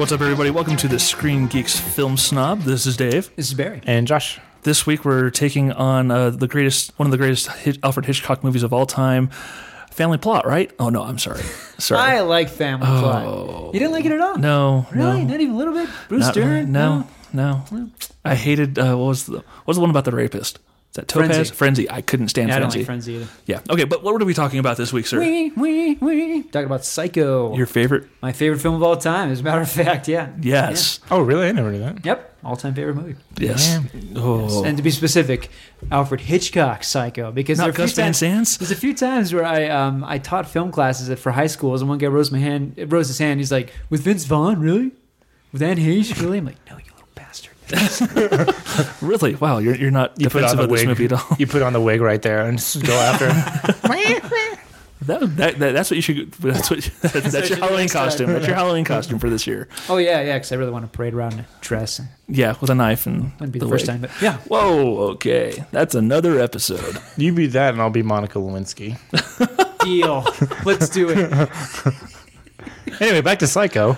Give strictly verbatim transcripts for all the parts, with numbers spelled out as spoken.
What's up, everybody? Welcome to the Screen Geeks Film Snob. This is Dave. This is Barry. And Josh. This week we're taking on uh, the greatest, one of the greatest Hitch- Alfred Hitchcock movies of all time, Family Plot, right? Oh, no, I'm sorry. Sorry. I like Family Oh. Plot. You didn't like it at all? No, Really? no. Not even a little bit? Bruce Not Dern? really. No, no. I hated, uh, what was the, what was the one about the rapist? Is that Topaz? Frenzy. Frenzy. I couldn't stand Yeah, I don't Frenzy. like Frenzy either. Yeah. Okay, but what are we talking about this week, sir? Wee, wee, wee. Talking about Psycho. Your favorite? My favorite film of all time, as a matter of fact, yeah. Yes. Oh, really? I never knew that. Yep. All-time favorite movie. Yes. Oh. And to be specific, Alfred Hitchcock Psycho. Because Not there are a few Gus Van times- Sands? There's a few times where I um, I taught film classes at, for high schools, and one guy rose my hand, rose his hand. He's like, "With Vince Vaughn, really? With Anne Heche, really?" I'm like, "No, you little bastard." Really? Wow, you're, you're not You put on defensive the of this wig. movie at all. You put on the wig right there and just go after him. That, that, that that's what you should. That's what. That's, what your you do Halloween next time. costume. That's your Halloween costume for this year. Oh yeah, yeah. Because I really want to parade around in a dress. Yeah, with a knife and Wouldn't be the the first wig. time, but yeah. Whoa. Okay, that's another episode. You be that, and I'll be Monica Lewinsky. Deal. Let's do it. Anyway, back to Psycho.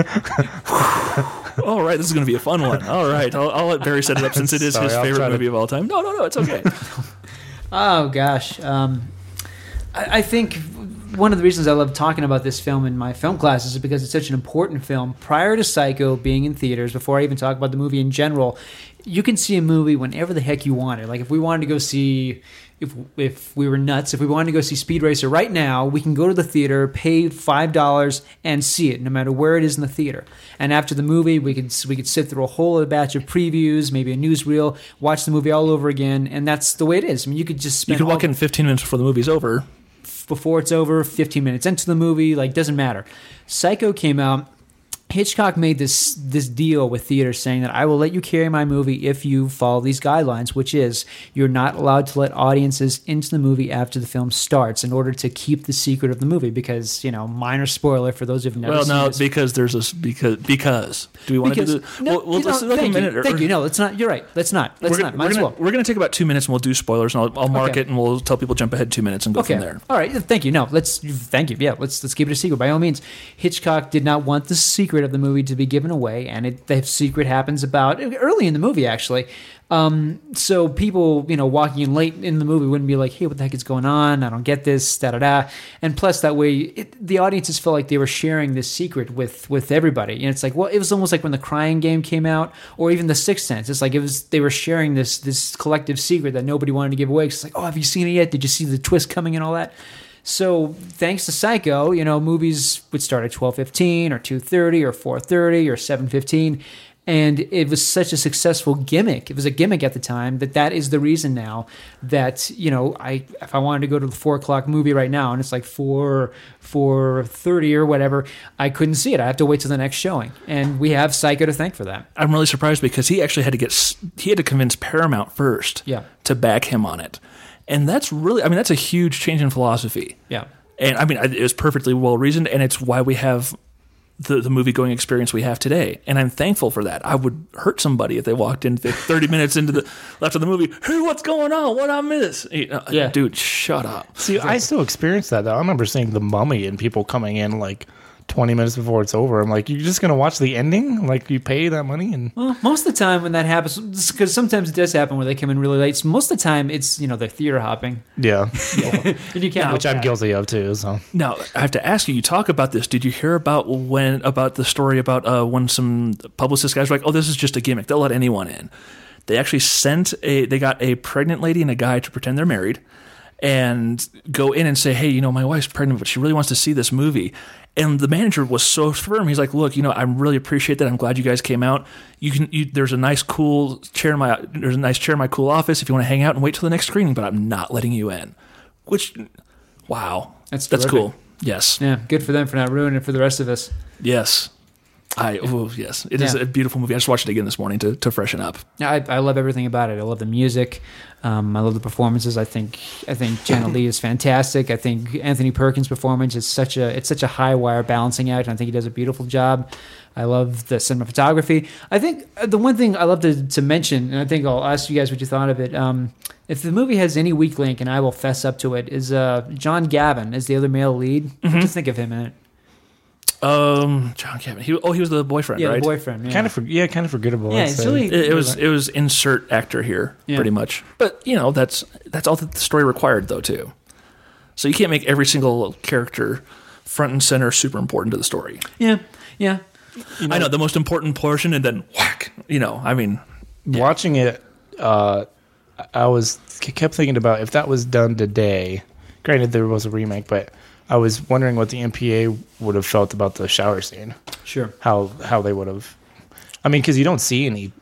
All right, this is going to be a fun one. All right, I'll, I'll let Barry set it up since it is Sorry, his I'll favorite try to- movie of all time. No, no, no, it's okay. Oh gosh, um, I, I think one of the reasons I love talking about this film in my film classes is because it's such an important film. Prior to Psycho being in theaters, before I even talk about the movie in general, you can see a movie whenever the heck you want it. Like if we wanted to go see, if if we were nuts, if we wanted to go see Speed Racer right now, we can go to the theater, pay five dollars, and see it, no matter where it is in the theater. And after the movie, we could we could sit through a whole batch of previews, maybe a newsreel, watch the movie all over again, and that's the way it is. I mean, you could just You spend could all walk in fifteen minutes before the movie's over. before it's over, fifteen minutes into the movie, like doesn't matter. Psycho came out. Hitchcock made this this deal with theaters saying that I will let you carry my movie if you follow these guidelines, which is you're not allowed to let audiences into the movie after the film starts in order to keep the secret of the movie because, you know, minor spoiler for those who've never Well, seen no, this. because there's a because because. Do we want to do Because- the? no, well, well, you let's know, like a thank minute. you, or- thank you. No, let's not. You're right. Let's not. Let's we're not. gonna, Might we're as gonna, well. we're gonna take about two minutes and we'll do spoilers and I'll, I'll mark Okay. it and we'll tell people jump ahead two minutes and go Okay. from there. All right. Thank you. No, let's thank you. Yeah, let's let's keep it a secret by all means. Hitchcock did not want the secret of the movie to be given away, and it, the secret happens about early in the movie actually. Um, so people, you know, walking in late in the movie wouldn't be like, "Hey, what the heck is going on? I don't get this." Da da da. And plus, that way, it, the audiences felt like they were sharing this secret with with everybody. And it's like, well, it was almost like when The Crying Game came out, or even The Sixth Sense. It's like it was they were sharing this this collective secret that nobody wanted to give away. It's like, oh, have you seen it yet? Did you see the twist coming and all that? So thanks to Psycho, you know, movies would start at twelve fifteen or two thirty or four thirty or seven fifteen. And it was such a successful gimmick. It was a gimmick at the time that that is the reason now that, you know, I if I wanted to go to the four o'clock movie right now and it's like four four thirty or whatever, I couldn't see it. I have to wait till the next showing. And we have Psycho to thank for that. I'm really surprised because he actually had to get s- he had to convince Paramount first Yeah. to back him on it, and that's really I mean that's a huge change in philosophy. Yeah. And I mean it was perfectly well reasoned, and it's why we have the the movie going experience we have today, and I'm thankful for that. I would hurt somebody if they walked in thirty minutes into the left of the movie. Hey, what's going on? What I miss? You know, Yeah. dude, shut up. See, I still experience that, though. I remember seeing The Mummy and people coming in like twenty minutes before it's over. I'm like, you're just going to watch the ending? Like, you pay that money? And Well, most of the time when that happens, because sometimes it does happen where they come in really late. So most of the time, it's, you know, they're theater hopping. yeah. And you can't Which I'm guilty of, too. So Now, I have to ask you, you talk about this. Did you hear about when about the story about uh, when some publicist guys were like, oh, this is just a gimmick. They'll let anyone in. They actually sent a, they got a pregnant lady and a guy to pretend they're married and go in and say, hey, you know, my wife's pregnant, but she really wants to see this movie. And the manager was so firm. He's like, look, you know, I really appreciate that. I'm glad you guys came out. You can, you, there's a nice cool chair in my, there's a nice chair in my cool office if you want to hang out and wait till the next screening, but I'm not letting you in. Which, wow. That's That's terrific. cool. Yes. Yeah, good for them for not ruining it for the rest of us. Yes. I oh yes, it is Yeah. a beautiful movie. I just watched it again this morning to, to freshen up. Yeah, I, I love everything about it. I love the music. Um, I love the performances. I think I think Jenna Lee is fantastic. I think Anthony Perkins' performance is such a it's such a high wire balancing act, and I think he does a beautiful job. I love the cinematography. I think uh, the one thing I love to, to mention, and I think I'll ask you guys what you thought of it. Um, if the movie has any weak link, and I will fess up to it, is uh, John Gavin as the other male lead. What do you think of him in it? Um, John Cabot. He oh he was the boyfriend, Yeah, right? the boyfriend. Yeah. Kind of, for, yeah, kind of forgettable. Yeah, I'd it's say. really- It, it was it was insert actor here, Yeah. pretty much. But you know that's that's all that the story required, though, too. So you can't make every single character front and center super important to the story. Yeah, yeah. I know the most important portion, and then whack. You know, I mean, Watching it, uh, I was kept thinking about if that was done today. Granted, there was a remake, but I was wondering what the M P A would have felt about the shower scene. Sure. How how they would have. I mean, because you don't see any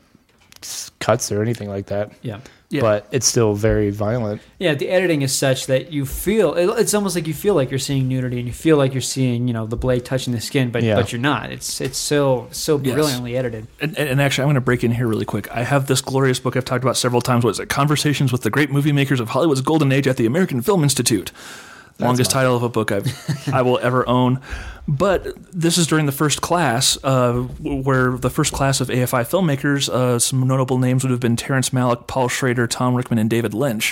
cuts or anything like that. Yeah. Yeah. But it's still very violent. Yeah, the editing is such that you feel it, it's almost like you feel like you're seeing nudity, and you feel like you're seeing you know the blade touching the skin, but Yeah. but you're not. It's it's so so Yes. brilliantly edited. And, and actually, I'm going to break in here really quick. I have this glorious book I've talked about several times. What is it? Conversations with the Great Movie Makers of Hollywood's Golden Age at the American Film Institute. Longest title of a book I've I will ever own. But this is during the first class, uh, where the first class of A F I filmmakers, uh, some notable names would have been Terrence Malick, Paul Schrader, Tom Rickman, and David Lynch.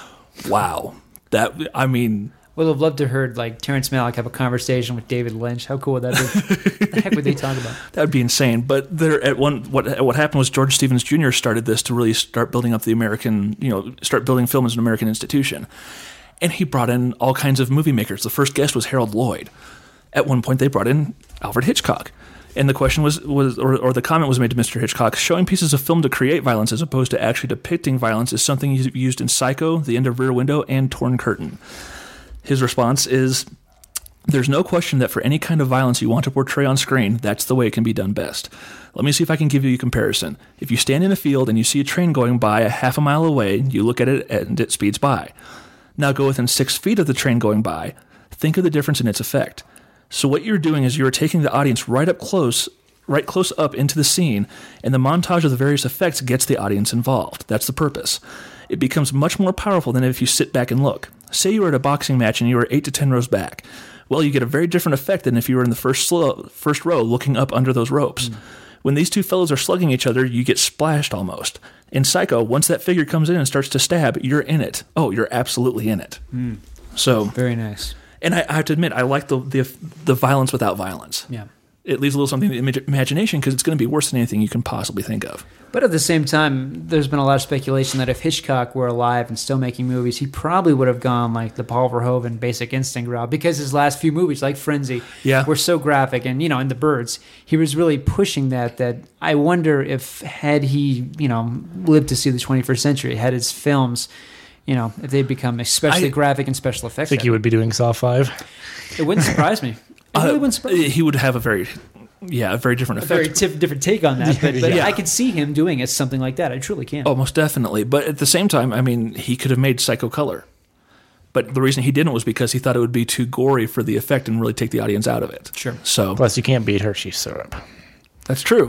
Wow. That, I mean... Would have loved to heard like Terrence Malick have a conversation with David Lynch. How cool would that be? What the heck would they talk about? That would be insane. But there, at one, what what happened was George Stevens Junior started this to really start building up the American, you know, start building film as an American institution. And he brought in all kinds of movie makers. The first guest was Harold Lloyd. At one point, they brought in Alfred Hitchcock. And the question was, was or, or the comment was made to Mister Hitchcock, showing pieces of film to create violence as opposed to actually depicting violence is something used in Psycho, The End of Rear Window, and Torn Curtain. His response is, there's no question that for any kind of violence you want to portray on screen, that's the way it can be done best. Let me see if I can give you a comparison. If you stand in a field and you see a train going by a half a mile away, you look at it and it speeds by. Now go within six feet of the train going by. Think of the difference in its effect. So what you're doing is you're taking the audience right up close, right close up into the scene, and the montage of the various effects gets the audience involved. That's the purpose. It becomes much more powerful than if you sit back and look. Say you were at a boxing match and you were eight to ten rows back. Well, you get a very different effect than if you were in the first slow, first row looking up under those ropes. Mm. When these two fellows are slugging each other, you get splashed almost. In Psycho, once that figure comes in and starts to stab, you're in it. Oh, you're absolutely in it. Mm. So very nice. And I, I have to admit, I like the, the the violence without violence. Yeah, it leaves a little something to the imagination because it's going to be worse than anything you can possibly think of. But at the same time, there's been a lot of speculation that if Hitchcock were alive and still making movies, he probably would have gone like the Paul Verhoeven Basic Instinct route, because his last few movies, like Frenzy, yeah. were so graphic, and you know, in The Birds, he was really pushing that. That I wonder if had he, you know, lived to see the twenty-first century, had his films, you know, if they'd become especially I, graphic and special effects. I think he would be doing Saw five. It wouldn't surprise me. It really uh, wouldn't surprise me. He would have a very, yeah, a very different a effect. very tif- different take on that. But, but yeah. I could see him doing it, something like that. I truly can. Oh, most definitely. But at the same time, I mean, he could have made Psycho color. But the reason he didn't was because he thought it would be too gory for the effect and really take the audience out of it. Sure. So plus, you can't beat Hershey syrup. That's true.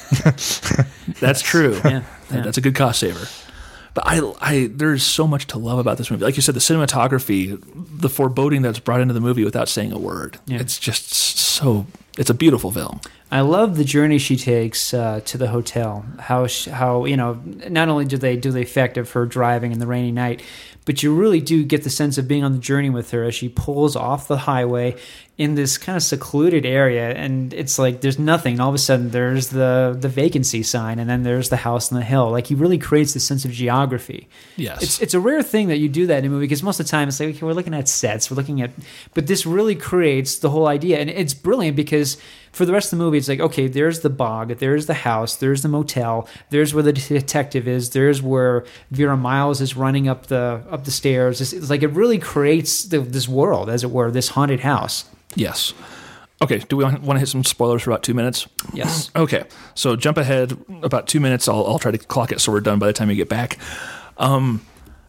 That's true. Yeah, yeah. That's a good cost saver. But I, I, there's so much to love about this movie. Like you said, the cinematography, the foreboding that's brought into the movie without saying a word. Yeah. It's just so, it's a beautiful film. I love the journey she takes uh, to the hotel. How, she, how you know, not only do they do the effect of her driving in the rainy night, but you really do get the sense of being on the journey with her as she pulls off the highway in this kind of secluded area, and it's like there's nothing. And all of a sudden, there's the the vacancy sign, and then there's the house on the hill. Like he really creates this sense of geography. Yes, it's it's a rare thing that you do that in a movie, because most of the time it's like, okay, we're looking at sets, we're looking at, but this really creates the whole idea, and it's brilliant because for the rest of the movie, it's like, okay, there's the bog, there's the house, there's the motel, there's where the detective is, there's where Vera Miles is running up the up the stairs. It's, it's like it really creates the, this world, as it were, this haunted house. Yes. Okay, do we want to hit some spoilers for about two minutes? Yes. Okay, so jump ahead about two minutes. I'll, I'll try to clock it so we're done by the time you get back. Um,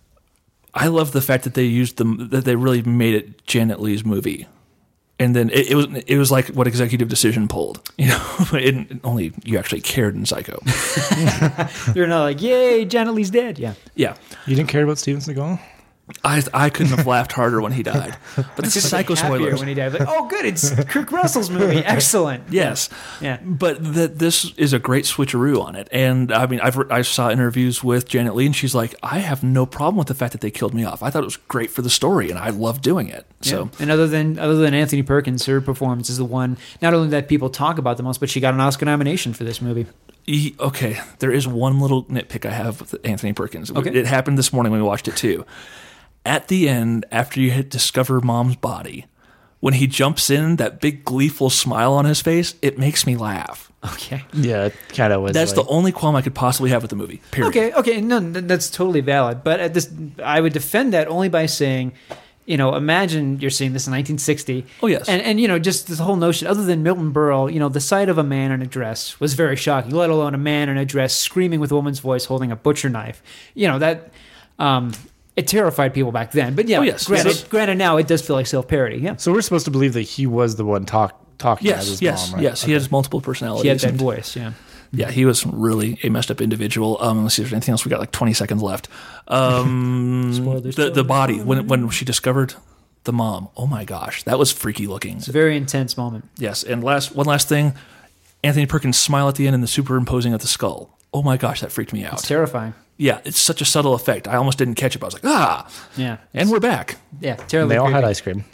I love the fact that they used them, that they really made it Janet Leigh's movie. And then it, it was it was like what Executive Decision pulled. You know, it, only you actually cared in Psycho. You're not like, yay, Janet Leigh's dead. Yeah. Yeah. You didn't care about Steven Seagal? I I couldn't have laughed harder when he died. But this is Psycho Happier spoilers. when he died. Like, oh, good, it's Kirk Russell's movie. Excellent. Yes. Yeah. But that this is a great switcheroo on it. And I mean, I've I saw interviews with Janet Leigh, and she's like, I have no problem with the fact that they killed me off. I thought it was great for the story, and I loved doing it. So Yeah. And other than other than Anthony Perkins, her performance is the one not only that people talk about the most, but she got an Oscar nomination for this movie. he, okay, there is one little nitpick I have with Anthony Perkins. Okay. It happened this morning when we watched it too. At the end, after you hit discover mom's body, when he jumps in, that big gleeful smile on his face, it makes me laugh. Okay. Yeah, it kind of was. That's like, the only qualm I could possibly have with the movie. Period. Okay, okay, no, th- that's totally valid. But at this, I would defend that only by saying, you know, imagine you're seeing this in nineteen sixty. Oh, yes. And, and you know, just this whole notion, other than Milton Berle, you know, the sight of a man in a dress was very shocking, let alone a man in a dress screaming with a woman's voice holding a butcher knife. You know, that... Um, it terrified people back then. But yeah, Oh, yes. granted, So- granted now it does feel like self-parody. Yeah. So we're supposed to believe that he was the one talk talking as Yes, his yes, mom, right? yes. He has multiple personalities. He had that and- voice, yeah. Yeah, he was really a messed up individual. Um, let's see if there's anything else. We got like twenty seconds left. Um, Spoilers, the the spoilers. body when when she discovered the mom. Oh my gosh, that was freaky looking. It's a very intense moment. Yes, and last one last thing, Anthony Perkins' smile at the end and the superimposing of the skull. Oh my gosh, that freaked me out. It's terrifying. Yeah, it's such a subtle effect. I almost didn't catch it. But I was like, ah, Yeah. and we're back. Yeah, And terribly they all had creepy. ice cream.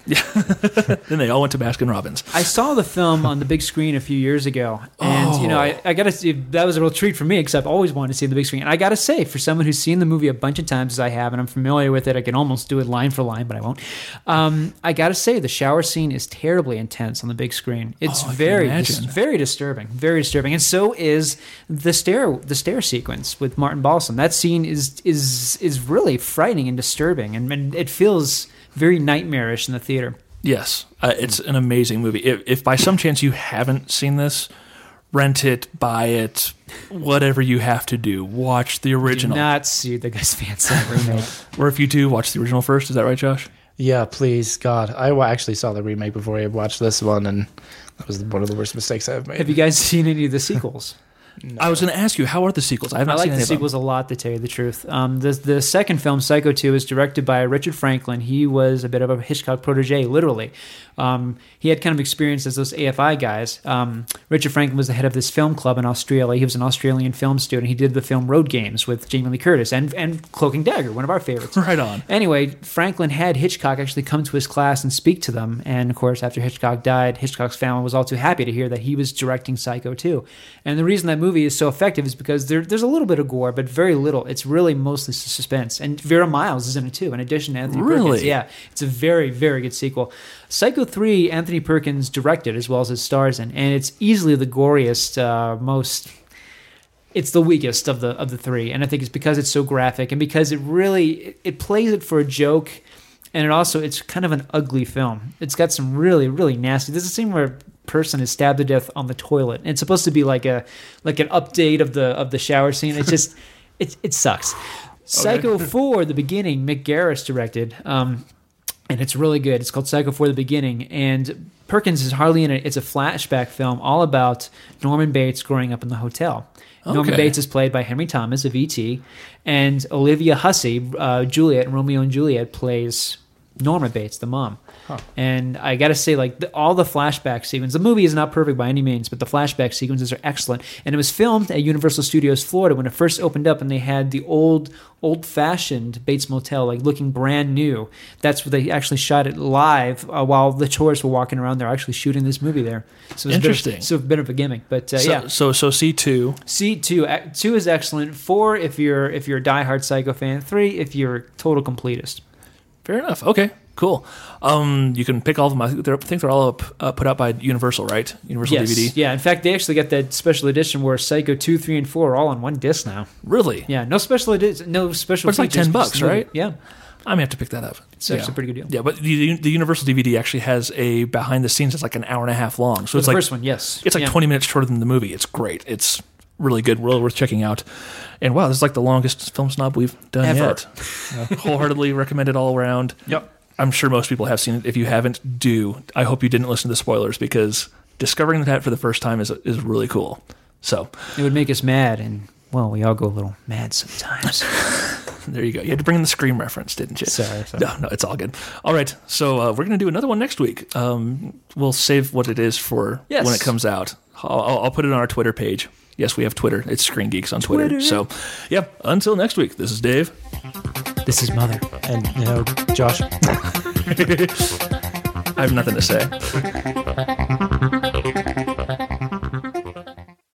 Then they all went to Baskin Robbins. I saw the film on the big screen a few years ago, and you know, I, I gotta see that was a real treat for me because I've always wanted to see the big screen. And I gotta say, for someone who's seen the movie a bunch of times as I have, and I'm familiar with it, I can almost do it line for line, but I won't. Um, I gotta say, the shower scene is terribly intense on the big screen. It's Oh, I can very, imagine. very disturbing, very disturbing, and so is the stair, the stair sequence with Martin Balsam. That scene is is is really frightening and disturbing, and, and it feels very nightmarish in the theater. Yes, uh, it's an amazing movie. If, if by some chance you haven't seen this, rent it, buy it, whatever you have to do. Watch the Do original. not see the Gus Van Sant remake. Or if you do, watch the original first. Is that right, Josh? Yeah, please, God. I wa- actually saw the remake before I watched this one, and that was one of the worst mistakes I've made. Have you guys seen any of the sequels? I was going to ask you, how are the sequels? I have I not like seen the any of them. sequels a lot, to tell you the truth. Um, the the second film, Psycho two, is directed by Richard Franklin. He was a bit of a Hitchcock protege, literally. Um, he had kind of experience as those A F I guys. Um, Richard Franklin was the head of this film club in Australia. He was an Australian film student. He did the film Road Games with Jamie Lee Curtis and, and Cloak and Dagger, one of our favorites. Right on. Anyway, Franklin had Hitchcock actually come to his class and speak to them. And of course, after Hitchcock died, Hitchcock's family was all too happy to hear that he was directing Psycho two. And the reason that movie is so effective is because there, there's a little bit of gore, but very little. It's really mostly suspense. And Vera Miles is in it too, in addition to Anthony Really? Perkins. Yeah, it's a very, very good sequel. Psycho three, Anthony Perkins directed as well as his stars in, and it's easily the goriest, uh, most... It's the weakest of the of the three, and I think it's because it's so graphic and because it really it, it plays it for a joke, and it also it's kind of an ugly film. It's got some really really nasty. There's a scene where a person is stabbed to death on the toilet, and it's supposed to be like a like an update of the of the shower scene. It's just it it sucks. Psycho four, the beginning, Mick Garris directed. Um, and it's really good. It's called Psycho four: The Beginning, and Perkins is hardly in it. It's a flashback film all about Norman Bates growing up in the hotel. Norman Okay. Bates is played by Henry Thomas of E T, and Olivia Hussey, uh, Juliet, Romeo and Juliet, plays Norma Bates, the mom. And I got to say, like the, all the flashback sequences, the movie is not perfect by any means, but the flashback sequences are excellent. And it was filmed at Universal Studios Florida when it first opened up, and they had the old, old-fashioned Bates Motel, like looking brand new. That's where they actually shot it live uh, while the tourists were walking around there, actually shooting this movie there. So it's Interesting. A bit of, so a bit of a gimmick, but uh, So, yeah. so, so C two. C two, uh, two is excellent. Four, if you're if you're a diehard Psycho fan. Three, if you're a total completist. Fair enough. Okay, cool. Um, you can pick all of them. I think they're, I think they're all up, uh, put out by Universal, right? Universal Yes, D V D. yeah. In fact, they actually got that special edition where Psycho two, three, and four are all on one disc now. Really? Yeah, no special edition, no special. But it's like features, ten but bucks, just the movie. right? Yeah, I may have to pick that up. it's actually a pretty good deal. Yeah, but the, the Universal D V D actually has a behind the scenes. It's like an hour and a half long. So For it's the like first one, yes, it's like yeah. twenty minutes shorter than the movie. It's great. It's really good. Really worth checking out. And wow, this is like the longest film snob we've done Ever. yet. Uh, wholeheartedly recommend it all around. Yep. I'm sure most people have seen it. If you haven't, do. I hope you didn't listen to the spoilers because discovering that for the first time is is really cool. So It would make us mad, and well, we all go a little mad sometimes. There you go. You had to bring in the Scream reference, didn't you? Sorry, sorry. No, no, it's all good. All right, so uh, we're going to do another one next week. Um, we'll save what it is for Yes. when it comes out. I'll, I'll I'll put it on our Twitter page. Yes, we have Twitter. It's Screen Geeks on Twitter. Twitter. So, yeah, until next week, this is Dave. This is Mother. And, you know, Josh. I have nothing to say.